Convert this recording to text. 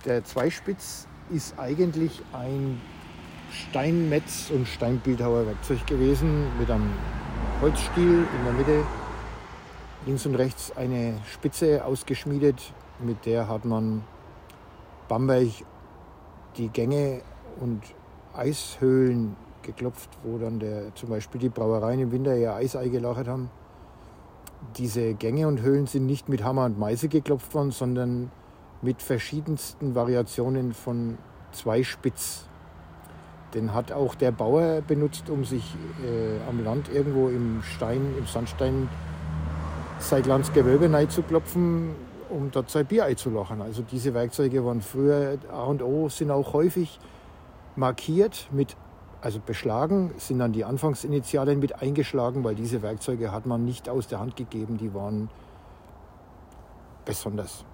Der Zweispitz ist eigentlich ein Steinmetz- und Steinbildhauerwerkzeug gewesen mit einem Holzstiel in der Mitte. Links und rechts eine Spitze ausgeschmiedet, mit der hat man Bamberg die Gänge und Eishöhlen geklopft, wo dann zum Beispiel die Brauereien im Winter ihr Eisei gelagert haben. Diese Gänge und Höhlen sind nicht mit Hammer und Meißel geklopft worden, sondern mit verschiedensten Variationen von Zweispitz. Den hat auch der Bauer benutzt, um sich am Land irgendwo im Sandstein sein kleines Gewölbe rein zu klopfen, um dort sein Bierei zu lachen. Also diese Werkzeuge waren früher A und O, sind auch häufig markiert also beschlagen, sind dann die Anfangsinitialien mit eingeschlagen, weil diese Werkzeuge hat man nicht aus der Hand gegeben, die waren besonders.